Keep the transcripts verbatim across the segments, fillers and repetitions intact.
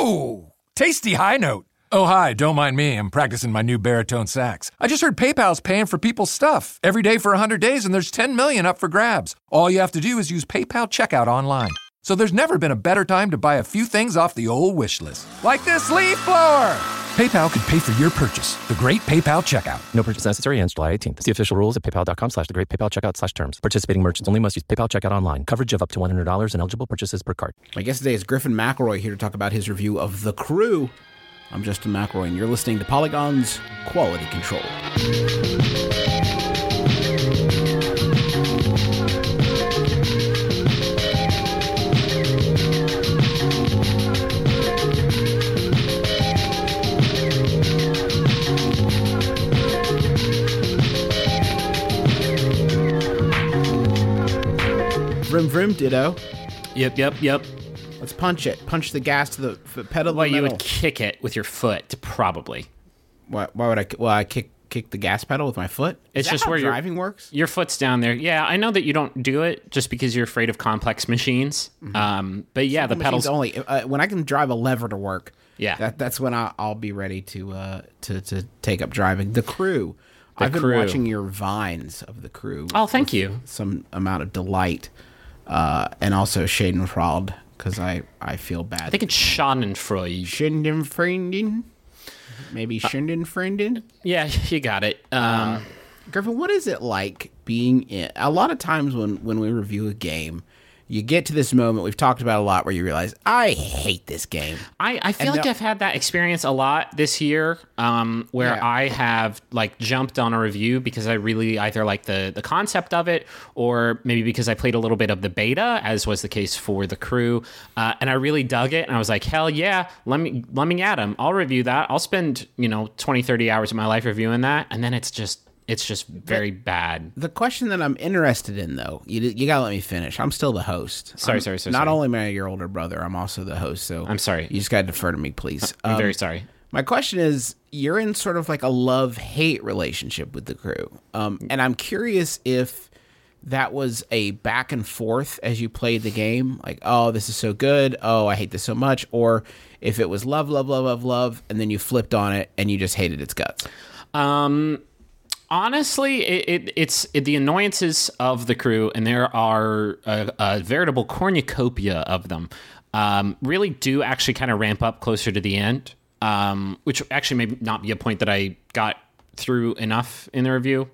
Whoa! Tasty high note. Oh, hi, don't mind me. I'm practicing my new baritone sax. I just heard PayPal's paying for people's stuff every day for one hundred days, and there's ten million up for grabs. All you have to do is use PayPal checkout online. So there's never been a better time to buy a few things off the old wish list. Like this leaf blower! PayPal could pay for your purchase. The Great PayPal Checkout. No purchase necessary ends July eighteenth. See official rules at paypal.com slash the great PayPal checkout slash terms. Participating merchants only must use PayPal checkout online. Coverage of up to one hundred dollars and eligible purchases per card. My guest today is Griffin McElroy, here to talk about his review of The Crew. I'm Justin McElroy, and you're listening to Polygon's Quality Control. Vrim Vrim Ditto. Yep, yep, yep. Let's punch it. Punch the gas to the f- pedal. To Well, the you metal. would kick it with your foot, probably. Why, why would I? Well, I kick kick the gas pedal with my foot. Is It's that just how where your- driving works. Your foot's down there. Yeah, I know that you don't do it just because you're afraid of complex machines. Mm-hmm. Um, but yeah, the pedals only. Uh, when I can drive a lever to work, Yeah. that, that's when I, I'll be ready to uh, to to take up driving. The Crew. The I've been Crew. watching your vines of The Crew. Oh, thank with you. Some amount of delight, uh, and also Schadenfreude, because I I feel bad. I think it's Schadenfreude. Schadenfreude. Maybe Schadenfreude. Yeah, you got it. Um, Griffin, what is it like being in? A lot of times when, when we review a game, you get to this moment we've talked about a lot where you realize, I hate this game. I, I feel And like the- I've had that experience a lot this year, um, where Yeah. I have like jumped on a review because I really either like the the concept of it, or maybe because I played a little bit of the beta, as was the case for The Crew, uh, and I really dug it, and I was like, hell yeah, let me let me at 'em. I'll review that. I'll spend you know twenty, thirty hours of my life reviewing that, and then it's just it's just very bad. The question that I'm interested in, though, you you gotta let me finish. I'm still the host. Sorry, I'm- sorry, sorry, Not sorry. only am I your older brother, I'm also the host. So I'm sorry. You just gotta defer to me, please. I'm Um, very sorry. My question is, you're in sort of like a love-hate relationship with The Crew, um, and I'm curious if that was a back and forth as you played the game, like, oh, this is so good, oh, I hate this so much, or if it was love, love, love, love, love, and then you flipped on it and you just hated its guts. Um, honestly, it, it, it's it, the annoyances of The Crew, and there are a, a veritable cornucopia of them. Um, really do actually kind of ramp up closer to the end, um, which actually may not be a point that I got through enough in the review.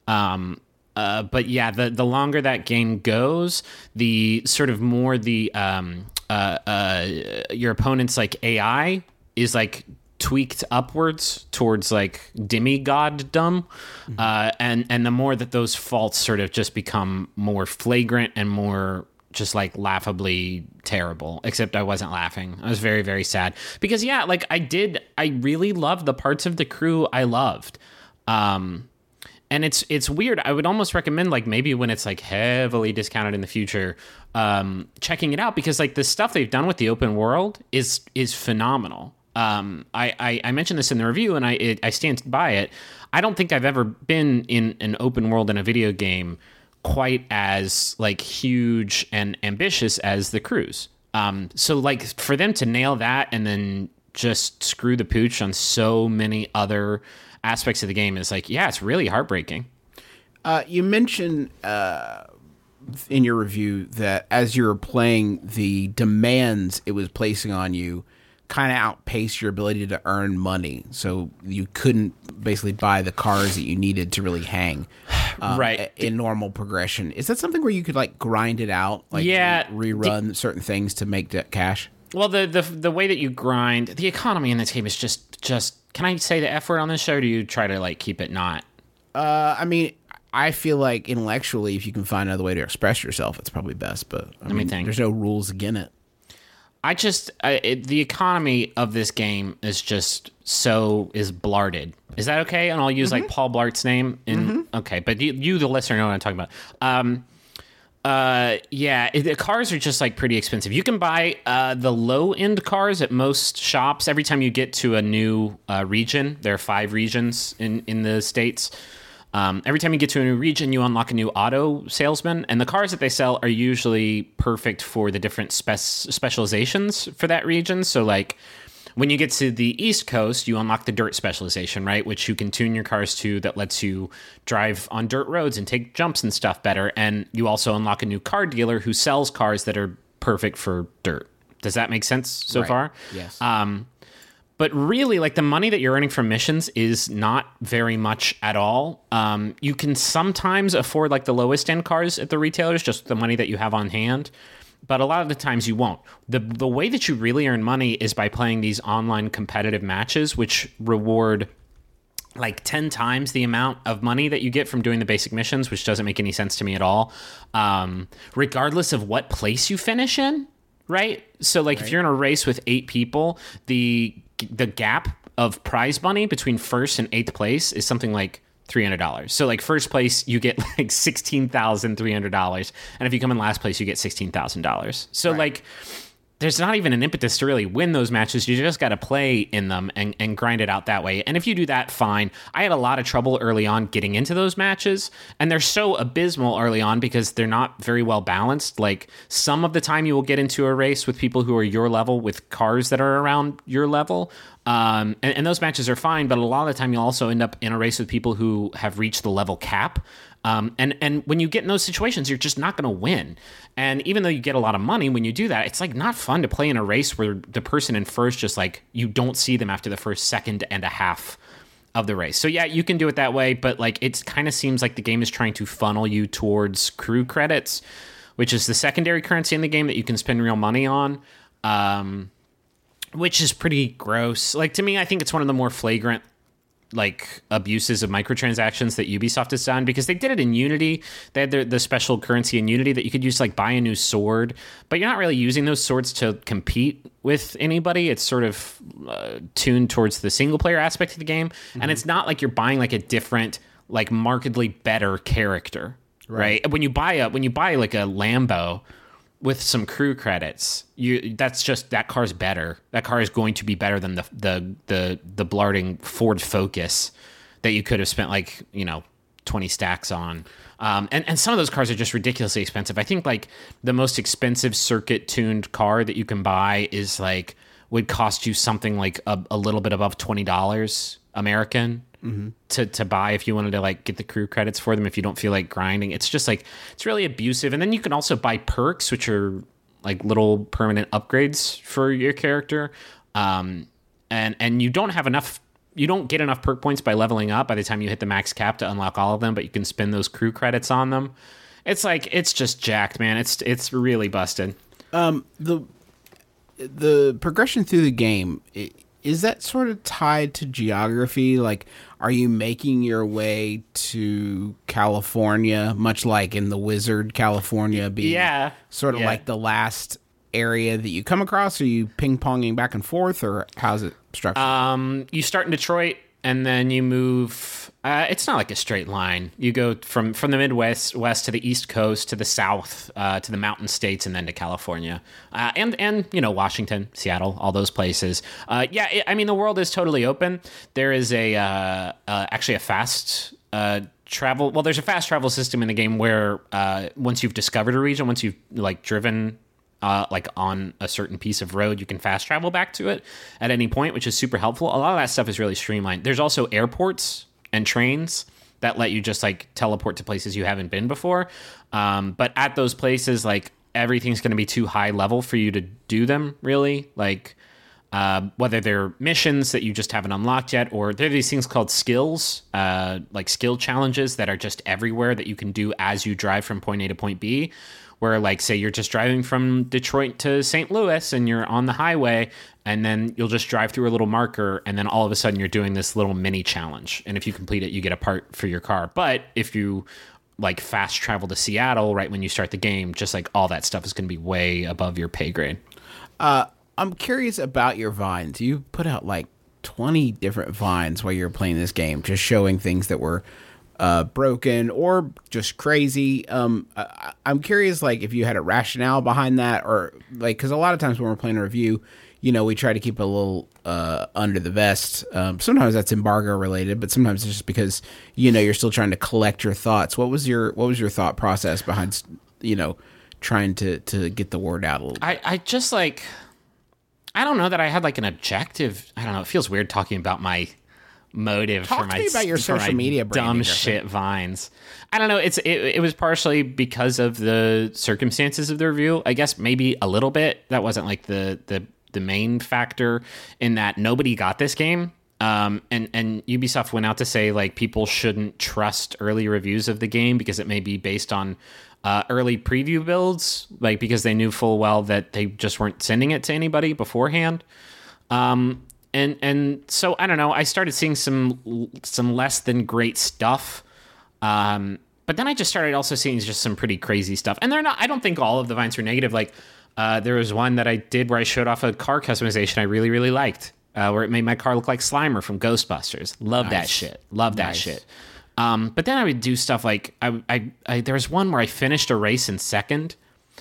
Um, uh, but yeah, the the longer that game goes, the sort of more the um, uh, uh, your opponent's like A I is like tweaked upwards towards like demigoddom, mm-hmm. uh, and and the more that those faults sort of just become more flagrant and more just like laughably terrible. Except I wasn't laughing. I was very very sad because yeah, like I did, I really loved the parts of The Crew I loved. Um, And it's it's weird. I would almost recommend like maybe when it's like heavily discounted in the future, um, checking it out because like the stuff they've done with the open world is is phenomenal. Um, I, I I mentioned this in the review and I it, I stand by it. I don't think I've ever been in an open world in a video game quite as like huge and ambitious as The Crew's. Um, so like for them to nail that and then just screw the pooch on so many other aspects of the game is like, yeah, it's really heartbreaking. Uh, you mentioned uh, in your review that as you were playing, the demands it was placing on you kind of outpaced your ability to earn money. So you couldn't basically buy the cars that you needed to really hang. Um, Right. In normal progression. Is that something where you could like grind it out? Like Yeah. re- rerun certain things to make that cash? Well, the, the the way that you grind, the economy in this game is just, just can I say the F word on this show, or do you try to like keep it not? Uh, I mean, I feel like intellectually, if you can find another way to express yourself, it's probably best. But I me mean, think. there's no rules against it. I just, I, it, the economy of this game is just so, is blarded. Is that okay? And I'll use like Paul Blart's name. In, Okay, but you, you, the listener, know what I'm talking about. Um, uh, yeah, it, the cars are just like pretty expensive. You can buy uh, the low end cars at most shops. Every time you get to a new uh, region, there are five regions in, in the States. Um, every time you get to a new region, you unlock a new auto salesman, and the cars that they sell are usually perfect for the different spec- specializations for that region. So, like, when you get to the East Coast, you unlock the dirt specialization, right? Which you can tune your cars to that lets you drive on dirt roads and take jumps and stuff better. And you also unlock a new car dealer who sells cars that are perfect for dirt. Does that make sense so Right. far? Yes. Um, but really, like, the money that you're earning from missions is not very much at all. Um, you can sometimes afford, like, the lowest end cars at the retailers, just the money that you have on hand. But a lot of the times you won't. The the way that you really earn money is by playing these online competitive matches, which reward like ten times the amount of money that you get from doing the basic missions, which doesn't make any sense to me at all. Um, regardless of what place you finish in, right? So like right. if you're in a race with eight people, the the gap of prize money between first and eighth place is something like three hundred dollars. So like first place, you get like sixteen thousand three hundred dollars. And if you come in last place, you get sixteen thousand dollars. So right. like there's not even an impetus to really win those matches. You just got to play in them and, and grind it out that way. And if you do that, fine. I had a lot of trouble early on getting into those matches. And they're so abysmal early on because they're not very well balanced. Like some of the time you will get into a race with people who are your level with cars that are around your level. Um, and, and those matches are fine, but a lot of the time you'll also end up in a race with people who have reached the level cap. Um, and, and when you get in those situations, you're just not going to win. And even though you get a lot of money when you do that, it's like not fun to play in a race where the person in first just like you don't see them after the first second and a half of the race. So yeah, you can do it that way, but like it kind of seems like the game is trying to funnel you towards crew credits, which is the secondary currency in the game that you can spend real money on. Um, which is pretty gross. Like to me, I think it's one of the more flagrant like abuses of microtransactions that Ubisoft has done, because they did it in Unity. They had the, the special currency in Unity that you could use to like buy a new sword, but you're not really using those swords to compete with anybody. It's sort of uh, tuned towards the single player aspect of the game. Mm-hmm. And it's not like you're buying like a different, like markedly better character, right? right? When you buy a, when you buy like a Lambo with some crew credits, you that's just that car's better. That car is going to be better than the the the the blarding Ford Focus that you could have spent like, you know, twenty stacks on. Um, and, and some of those cars are just ridiculously expensive. I think like the most expensive circuit tuned car that you can buy is like would cost you something like a, a little bit above twenty dollars American. Mm-hmm. to to buy if you wanted to like get the crew credits for them if you don't feel like grinding. It's just like it's really abusive. And then you can also buy perks, which are like little permanent upgrades for your character, um and and you don't have enough you don't get enough perk points by leveling up by the time you hit the max cap to unlock all of them, but you can spend those crew credits on them. It's like it's just jacked, man. It's it's really busted. um the the progression through the game, it, is that sort of tied to geography? Like, are you making your way to California, much like in The Wizard, California being yeah. sort of yeah. like the last area that you come across? Are you ping-ponging back and forth, or how's it structured? Um, you start in Detroit, and then you move... Uh, it's not like a straight line. You go from, from the Midwest west to the East Coast, to the South, uh, to the mountain states, and then to California. Uh, and, and you know, Washington, Seattle, all those places. Uh, yeah, it, I mean, the world is totally open. There is a uh, uh, actually a fast uh, travel... Well, there's a fast travel system in the game where uh, once you've discovered a region, once you've like driven... Uh, like on a certain piece of road, you can fast travel back to it at any point, which is super helpful. A lot of that stuff is really streamlined. There's also airports and trains that let you just like teleport to places you haven't been before. Um, but at those places, like everything's going to be too high level for you to do them, really. Like uh, whether they're missions that you just haven't unlocked yet, or there are these things called skills, uh, like skill challenges that are just everywhere that you can do as you drive from point A to point B. Where, like, say you're just driving from Detroit to Saint Louis and you're on the highway, and then you'll just drive through a little marker, and then all of a sudden you're doing this little mini challenge. And if you complete it, you get a part for your car. But if you, like, fast travel to Seattle right when you start the game, just, like, all that stuff is going to be way above your pay grade. Uh, I'm curious about your vines. You put out, like, twenty different vines while you were playing this game, just showing things that were uh, broken or just crazy. Um, I, I'm curious, like, if you had a rationale behind that, or like, because a lot of times when we're playing a review, you know, we try to keep a little uh, under the vest. Um, sometimes that's embargo related, but sometimes it's just because, you know, you're still trying to collect your thoughts. What was your what was your thought process behind, you know, trying to to get the word out a little bit? I, I just like, I don't know that I had like an objective. I don't know. It feels weird talking about my motive Talk for to my me about your for social my media branding, dumb Griffin. shit vines. I don't know. It's it, it was partially because of the circumstances of the review. I guess maybe a little bit. That wasn't like the the the main factor in that nobody got this game. Um, and, and Ubisoft went out to say like people shouldn't trust early reviews of the game because it may be based on uh, early preview builds, like because they knew full well that they just weren't sending it to anybody beforehand. Um, and and so I don't know. I started seeing some some less than great stuff. Um, but then I just started also seeing just some pretty crazy stuff. And they're not. I don't think all of the vines were negative. Like uh, there was one that I did where I showed off a car customization I really really liked, uh, where it made my car look like Slimer from Ghostbusters. Love Nice. that shit. Love that Nice. shit. Um, but then I would do stuff like I, I, I there was one where I finished a race in second.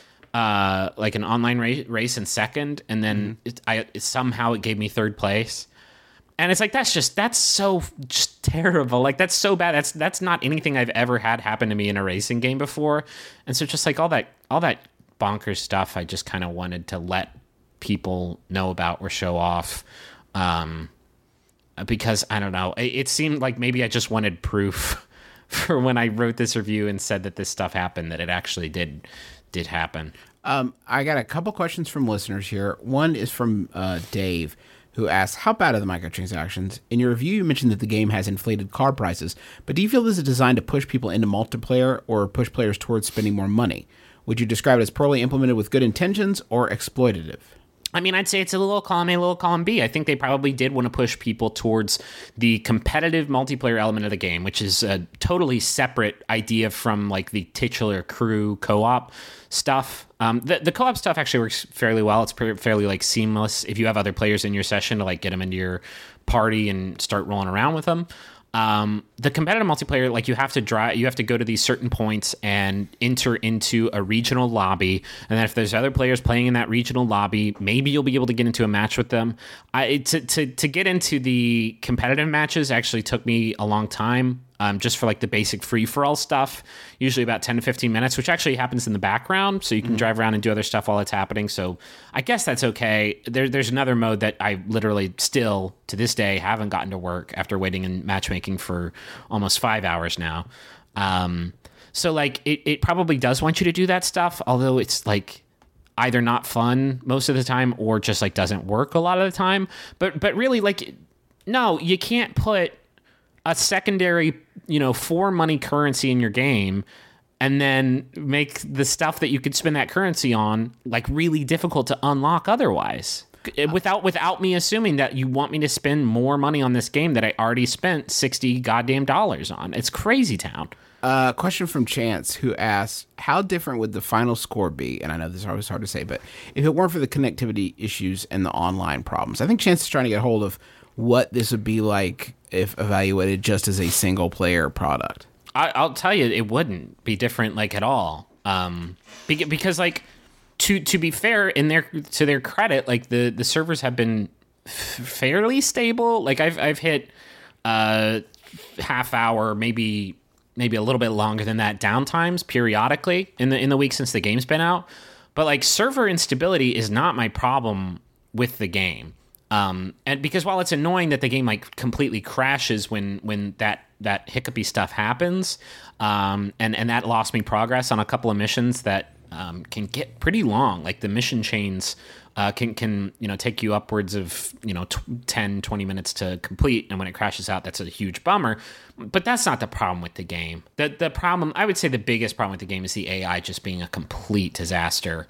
Uh, like an online race, race in second, and then Mm-hmm. it, I it, somehow it gave me third place, and it's like that's just that's so just terrible. Like that's so bad. That's that's not anything I've ever had happen to me in a racing game before, and so just like all that all that bonkers stuff, I just kind of wanted to let people know about or show off, um, because I don't know. It, it seemed like maybe I just wanted proof for when I wrote this review and said that this stuff happened, that it actually did. did happen. Um, I got a couple questions from listeners here. One is from uh, Dave, who asks, how bad are the microtransactions? In your review, you mentioned that the game has inflated car prices, but do you feel this is designed to push people into multiplayer or push players towards spending more money? Would you describe it as poorly implemented with good intentions or exploitative? I mean, I'd say it's a little column A, a little column B. I think they probably did want to push people towards the competitive multiplayer element of the game, which is a totally separate idea from like the titular crew co-op stuff. Um, the, the co-op stuff actually works fairly well. It's pretty, fairly like seamless if you have other players in your session to like get them into your party and start rolling around with them. Um, the competitive multiplayer, like you have to drive, you have to go to these certain points and enter into a regional lobby. And then if there's other players playing in that regional lobby, maybe you'll be able to get into a match with them. I, to, to, to get into the competitive matches actually took me a long time. Um, just for like the basic free-for-all stuff, usually about ten to fifteen minutes, which actually happens in the background, so you can mm-hmm. drive around and do other stuff while it's happening. So I guess that's okay. There, there's another mode that I literally still, to this day, haven't gotten to work after waiting in matchmaking for almost five hours now. Um, so like it, it probably does want you to do that stuff, although it's like either not fun most of the time or just like doesn't work a lot of the time. But but really, like, no, you can't put a secondary, you know, for money currency in your game and then make the stuff that you could spend that currency on like really difficult to unlock otherwise. Without without me assuming that you want me to spend more money on this game that I already spent sixty goddamn dollars on. It's crazy town. A uh, question from Chance, who asks, how different would the final score be? And I know this is always hard to say, but if it weren't for the connectivity issues and the online problems. I think Chance is trying to get hold of what this would be like if evaluated just as a single player product. I, I'll tell you, it wouldn't be different like at all. Um, because like to to be fair, in their to their credit, like the, the servers have been f- fairly stable. Like I've I've hit uh half hour, maybe maybe a little bit longer than that downtimes periodically in the in the week since the game's been out. But like server instability is not my problem with the game. Um, and because while it's annoying that the game like completely crashes when when that that hiccupy stuff happens, um, and and that lost me progress on a couple of missions that um, can get pretty long. Like the mission chains uh, can can you know take you upwards of you know t- ten, twenty minutes to complete, and when it crashes out, that's a huge bummer. But that's not the problem with the game. The the problem, I would say, the biggest problem with the game is the A I just being a complete disaster.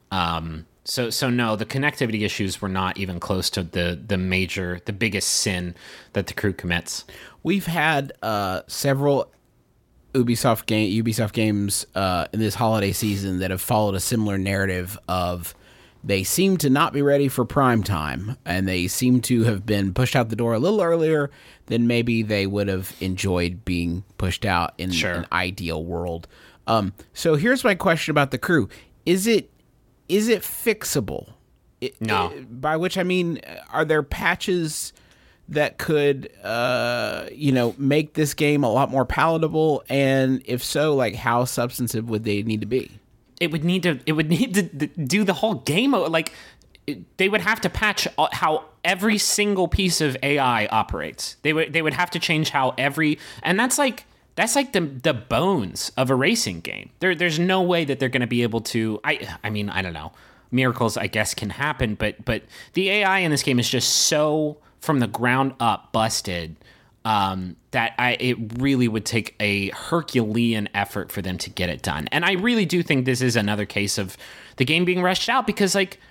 Um, So so no, the connectivity issues were not even close to the the major, the biggest sin that the crew commits. We've had uh, several Ubisoft game Ubisoft games uh, in this holiday season that have followed a similar narrative of they seem to not be ready for prime time, and they seem to have been pushed out the door a little earlier than maybe they would have enjoyed being pushed out in Sure. an ideal world. Um, so here's my question about the crew. Is it is it fixable? It, No. it- by which I mean, are there patches that could, uh, you know, make this game a lot more palatable? And if so, like, how substantive would they need to be? It would need to. It would need to do the whole game. Like it, they would have to patch how every single piece of A I operates. They would. They would have to change how every. And that's like that's like the the bones of a racing game. There, there's no way that they're going to be able to. I. I mean, I don't know. Miracles, I guess, can happen, but but the A I in this game is just so from the ground up busted. Um, that I it really would take a Herculean effort for them to get it done. And I really do think this is another case of the game being rushed out because, like,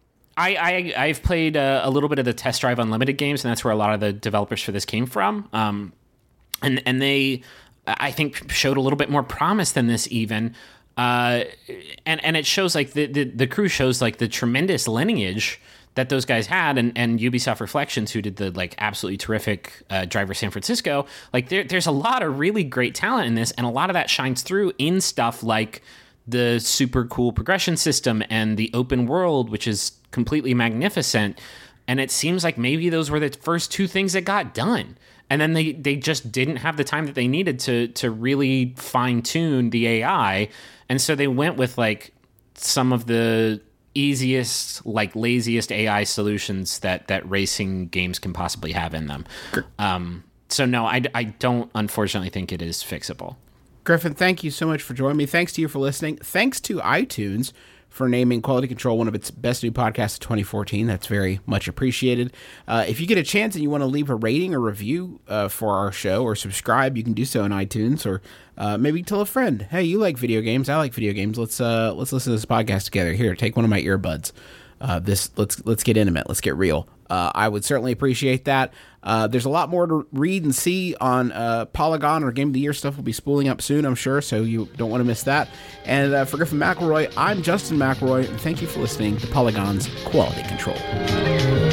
I, I, I've played a, a little bit of the Test Drive Unlimited games, and that's where a lot of the developers for this came from. Um, and, and they, I think, showed a little bit more promise than this even. Uh, and, and it shows, like, the, the, the crew shows, like, the tremendous lineage that those guys had, and, and Ubisoft Reflections, who did the like absolutely terrific uh, Driver San Francisco, like there, there's a lot of really great talent in this, and a lot of that shines through in stuff like the super cool progression system and the open world, which is completely magnificent. And it seems like maybe those were the first two things that got done, and then they they just didn't have the time that they needed to to really fine tune the A I, and so they went with like some of the easiest, like laziest A I solutions that that racing games can possibly have in them. Um, so no, I, I don't unfortunately think it is fixable. Griffin, thank you so much for joining me. Thanks to you for listening. Thanks to iTunes for naming Quality Control one of its best new podcasts of twenty fourteen. That's very much appreciated. Uh, if you get a chance and you want to leave a rating or review uh, for our show or subscribe, you can do so on iTunes, or uh, maybe tell a friend, hey, you like video games, I like video games. Let's uh, let's listen to this podcast together. Here, take one of my earbuds. Uh, this let's let's get intimate. Let's get real. Uh, I would certainly appreciate that. Uh, there's a lot more to read and see on uh, Polygon, or Game of the Year stuff will be spooling up soon, I'm sure, so you don't want to miss that. And uh, for Griffin McElroy, I'm Justin McElroy, and thank you for listening to Polygon's Quality Control.